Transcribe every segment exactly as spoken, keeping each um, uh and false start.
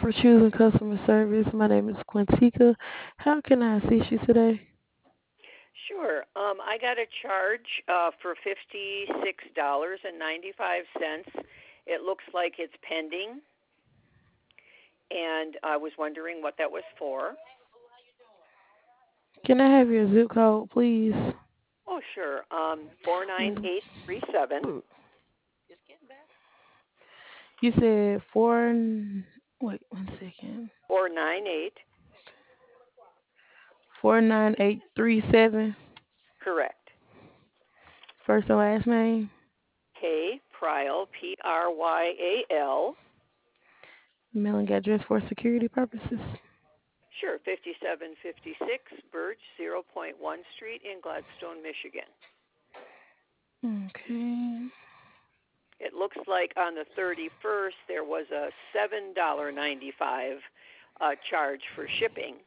for choosing customer service. My name is Quintica. How can I assist you today? Sure. Um, I got a charge uh, for fifty-six dollars and ninety-five cents. It looks like it's pending, and I was wondering what that was for. Can I have your zip code, please? Oh, sure. Um, four nine Mm, eight three seven. You said four. Wait one second. four nine eight. Four nine eight three seven. Correct. First and last name. K Pryl, P R Y A L. Mailing address for security purposes. Sure. fifty-seven fifty-six Birch, zero point one Street in Gladstone, Michigan. Okay. It looks like on the thirty-first there was a seven dollars and ninety-five cents uh, charge for shipping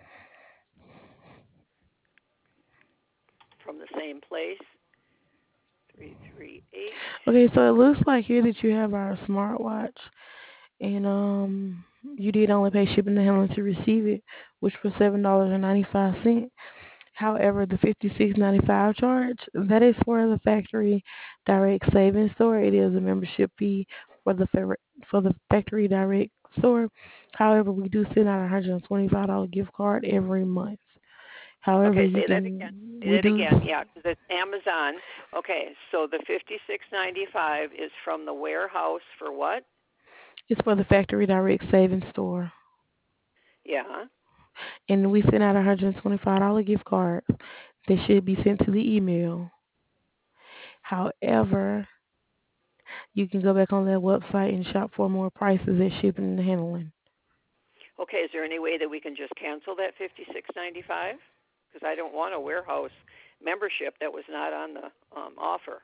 from the same place. three three eight. Okay, so it looks like here that you have our smartwatch, and um, you did only pay shipping and handling to receive it, which was seven dollars and ninety five cents. However, the fifty-six ninety-five charge, that is for the factory direct savings store. It is a membership fee for the fa- for the factory direct store. However, we do send out a one hundred twenty-five dollars gift card every month. However, Okay, you say that again. can Say we that do again. Yeah, because it's Amazon. Okay, so the fifty-six ninety-five is from the warehouse for what? it's for the factory direct savings store. Yeah. And we send out a one hundred twenty-five dollars gift card that should be sent to the email. However, you can go back on that website and shop for more prices at shipping and handling. Okay, is there any way that we can just cancel that fifty-six ninety-five? Because I don't want a warehouse membership that was not on the um, offer.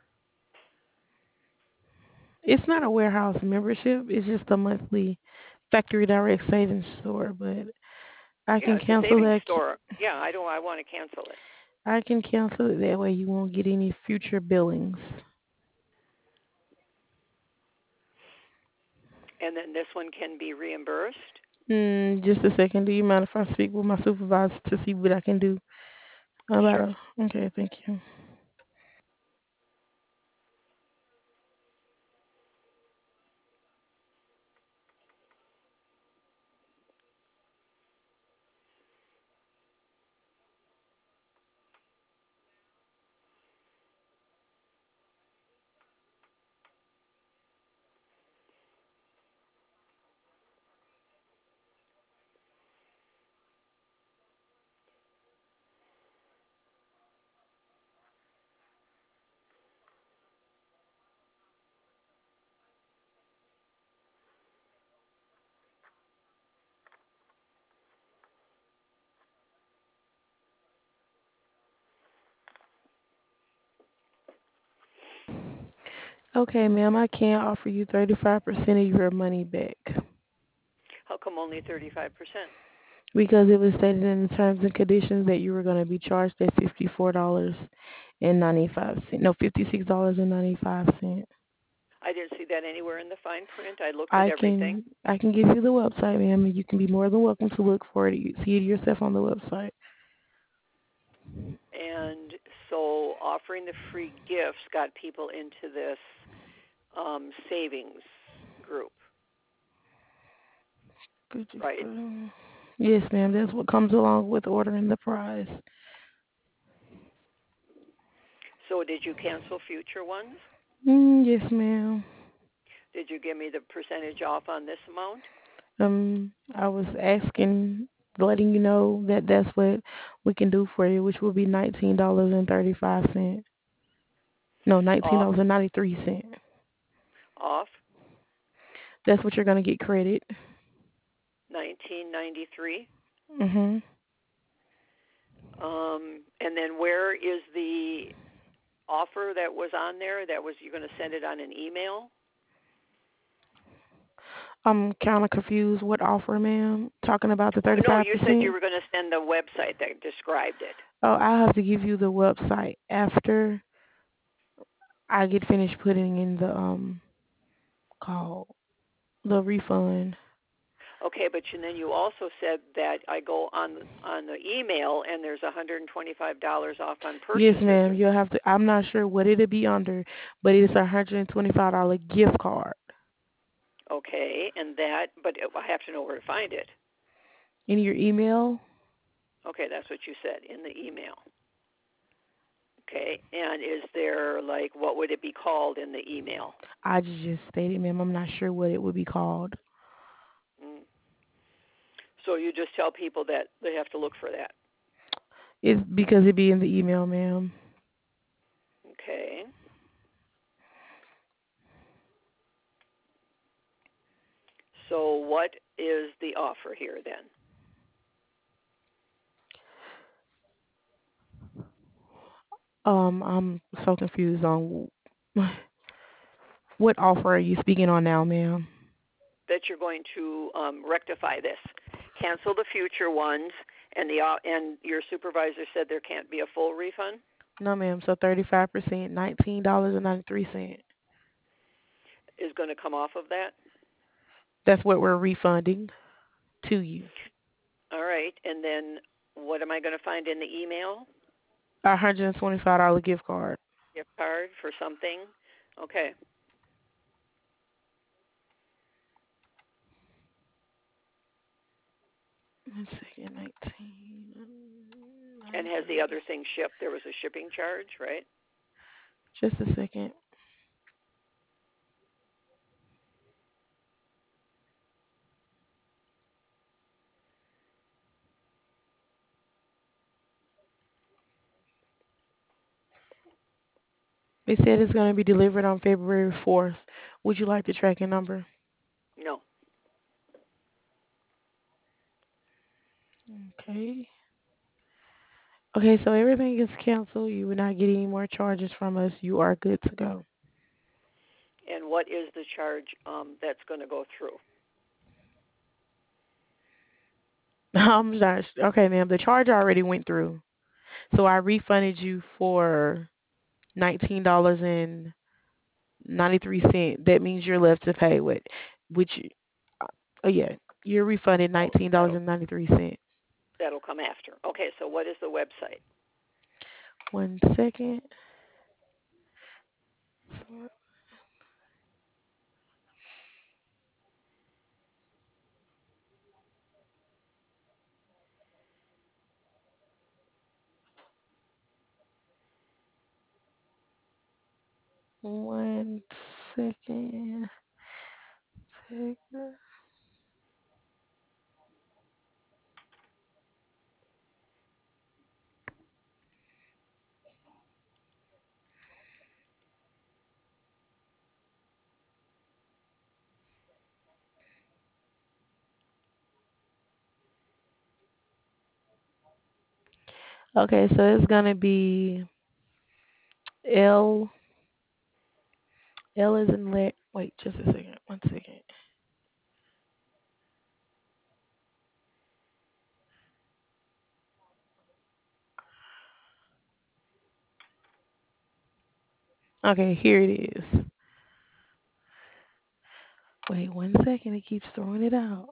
It's not a warehouse membership. It's just a monthly factory direct savings store. But I Yeah, can it's a cancel savings that. store. Yeah, I don't. I want to cancel it. I can cancel it that way. You won't get any future billings. And then this one can be reimbursed. Mm, just a second. Do you mind if I speak with my supervisor to see what I can do about Sure. it? Okay, thank you. Okay, ma'am, I can offer you thirty-five percent of your money back How come only thirty-five percent? because it was stated in the terms and conditions that you were going to be charged at fifty-four dollars and ninety-five cents. No, fifty-six dollars and ninety-five cents. I didn't see that anywhere in the fine print. I looked at I everything. can I can give you the website, ma'am, and you can be more than welcome to look for it. You see it yourself on the website. And so offering the free gifts got people into this um, savings group, Good, just, right? uh, yes, ma'am. That's what comes along with ordering the prize. So did you cancel future ones? Mm, yes, ma'am. Did you give me the percentage off on this amount? Um, I was asking, letting you know that that's what we can do for you, which will be nineteen dollars and thirty-five cents. No, nineteen Off, dollars and ninety-three cents. off, That's what you're gonna get credit. nineteen ninety-three. Mhm. Um, and then where is the offer that was on there? That was you're going to send it on an email? I'm kind of confused. What offer, ma'am? Talking about the No, thirty-five you said you percent? were going to send the website that described it. Oh, I have to give you the website after I get finished putting in the um call the refund. Okay, but you, then you also said that I go on on the email and there's one hundred twenty-five dollars off on Yes, purchases. ma'am. You'll have to. I'm not sure what it'll be under, but it's a one hundred twenty-five dollar gift card. Okay, and that, but I have to know where to find it. In your email? Okay, that's what you said in the email. Okay, and is there, like, what would it be called in the email? I just stated, ma'am. I'm not sure what it would be called. Mm. So you just tell people that they have to look for that. It's because it be in the email, ma'am. Okay. So what is the offer here then? Um, I'm so confused on what offer are you speaking on now, ma'am? That you're going to um, rectify this, cancel the future ones, and the uh, and your supervisor said there can't be a full refund. No, ma'am. So thirty-five percent, nineteen dollars and ninety-three cents. Is going to come off of that. That's what we're refunding to you. All right, and then what am I going to find in the email? A one hundred twenty-five dollar gift card. Gift card for something. Okay. One second, nineteen. And has the ninety-three. other thing shipped? There was a shipping charge, right? Just a second. They said it's going to be delivered on February fourth. Would you like the tracking number? No. Okay. Okay, so everything is canceled. You will not get any more charges from us. You are good to go. And what is the charge um, that's going to go through? I'm not su- okay, ma'am. The charge already went through, so I refunded you for nineteen dollars and ninety three cent. That means you're left to pay with, which, uh, oh yeah, you're refunded Oh, nineteen dollars that'll and ninety three cent. that'll come after. Okay, so what is the website? One second. One second. Second. Okay, so it's gonna be L. L is in let. Wait, just a second. One second. Okay, here it is. Wait one second. It keeps throwing it out.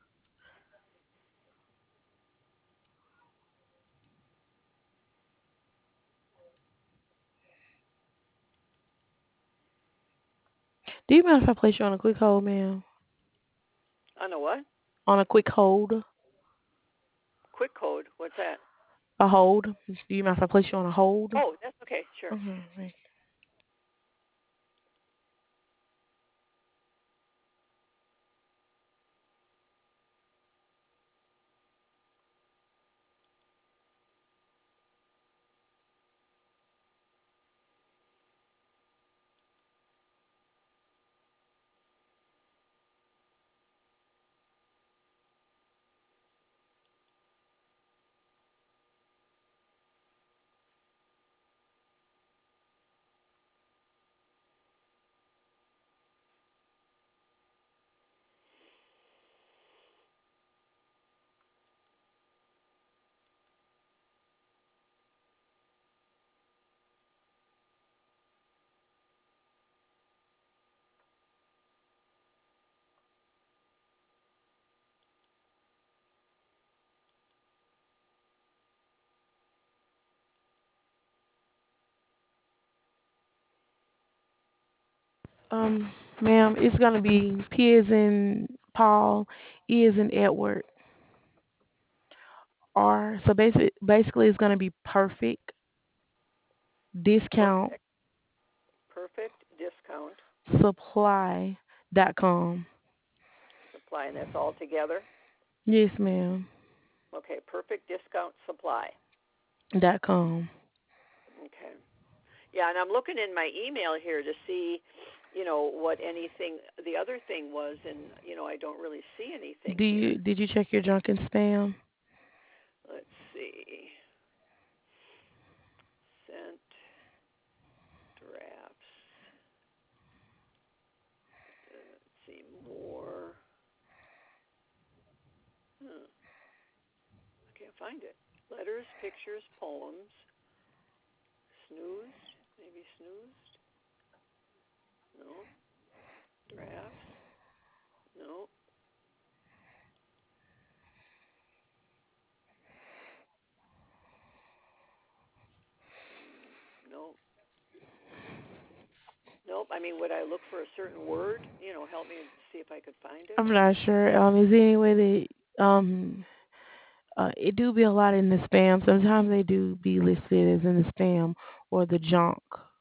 Do you mind if I place you on a quick hold, ma'am? On a what? On a quick hold? Quick code. What's that? A hold? Do you mind if I place you on a hold? Oh, that's okay. Sure. Okay. Um, ma'am, it's gonna be P is in Paul, E is in Edward, R. So basically, basically, it's gonna be perfect discount Perfect. Perfect discount supply dot com. supply, and that's all together. Yes, ma'am. Okay, perfect discount supply. Dot com. Okay. Yeah, and I'm looking in my email here to see, you know, what anything the other thing was, and you know, I don't really see anything Do you here. did you check your junk and spam? Let's see. Sent drafts. Uh, let's see more. Huh, I can't find it. Letters, pictures, poems. Snoozed? Maybe snoozed? No. Drafts? No. Mm, nope. Nope. I mean, would I look for a certain word? You know, help me see if I could find it. I'm not sure. Um, is there any way that um uh it do be a lot in the spam. Sometimes they do be listed as in the spam or the junk.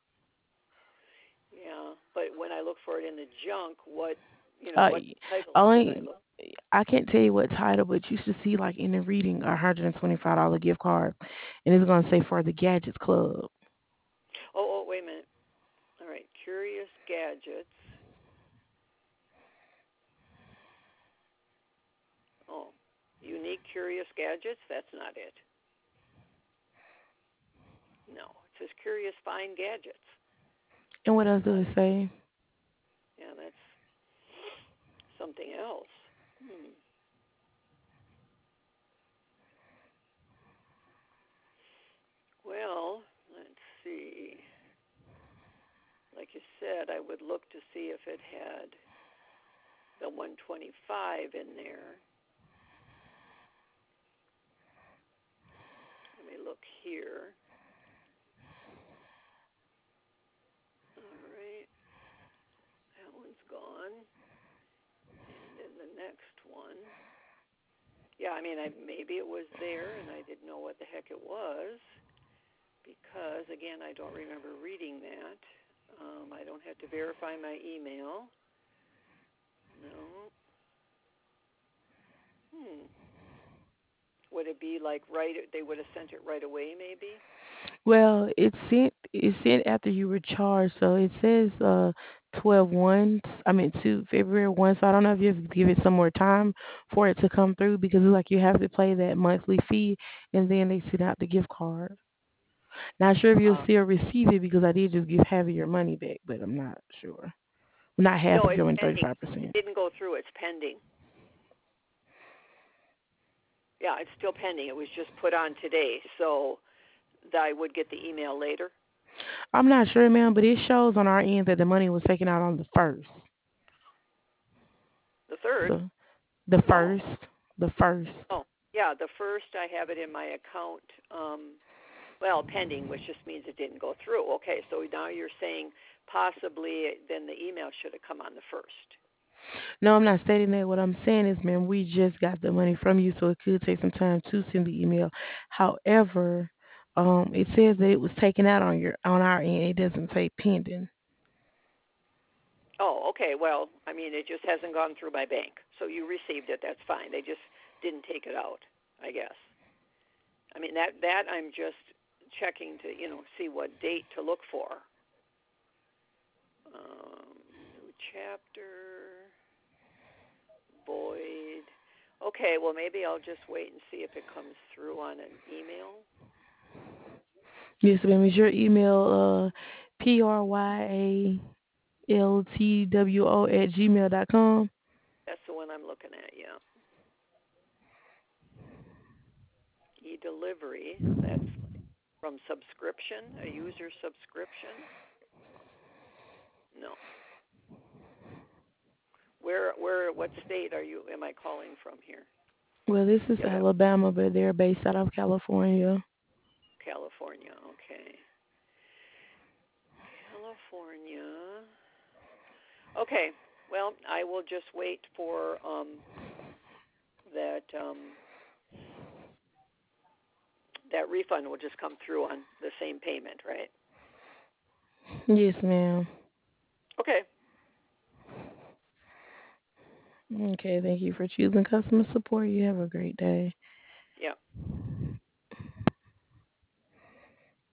Yeah, but when I look for it in the junk, what you know, Uh, what title should I only look? I can't tell you what title, but you should see like in the reading a hundred and twenty five dollar gift card, and it's gonna say for the Gadgets Club. Oh, oh, wait a minute. All right, curious gadgets. Oh, unique curious gadgets. That's not it. No, it says curious fine gadgets. And what That's else do not it it. say? Yeah, that's something else. Hmm. Well, let's see. Like you said, I would look to see if it had the one twenty-five in there. Let me look here. All right, that one's gone. And then the next one. Yeah, I mean, I, maybe it was there and I didn't know what the heck it was because, again, I don't remember reading that. Um, I don't have to verify my email. No. Hmm. Would it be like right? They would have sent it right away, maybe. Well, it's sent it's sent after you were charged, so it says uh twelve one. I mean to February one. So I don't know if you have to give it some more time for it to come through because it's like you have to pay that monthly fee and then they send out the gift card. Not sure if you'll Uh, still receive it because I did just give half of your money back, but I'm not sure. Not half no, of it's your money, thirty pending. five It percent. didn't go through. It's pending. Yeah, it's still pending. It was just put on today, so I would get the email later. I'm not sure, ma'am, but it shows on our end that the money was taken out on the first. The third. So the Oh, first, the first. oh, yeah. The first, I have it in my account. Um, well, pending, which just means it didn't go through. Okay, so now you're saying possibly then the email should have come on the first. No, I'm not stating that. What I'm saying is, ma'am, we just got the money from you, so it could take some time to send the email. However, um, it says that it was taken out on your on our end. It doesn't say pending. Oh, okay. Well, I mean, it just hasn't gone through my bank, so you received it. That's fine. They just didn't take it out, I guess. I mean, that that I'm just checking to you know see what date to look for. Um, new chapter, void. Okay, well maybe I'll just wait and see if it comes through on an email. Yes, ma'am. Is your email uh p r y a l t w o at gmail dot com? That's the one I'm looking at. Yeah, e-delivery. That's from subscription, a user subscription. No. Where, where, what state are you? Am I calling from here? Well, this is You have Alabama, but they're based out of California. California. Okay. California. Okay. Well, I will just wait for um, that um, that refund will just come through on the same payment, right? Yes, ma'am. Okay. Okay, thank you for choosing customer support. You have a great day. Yeah.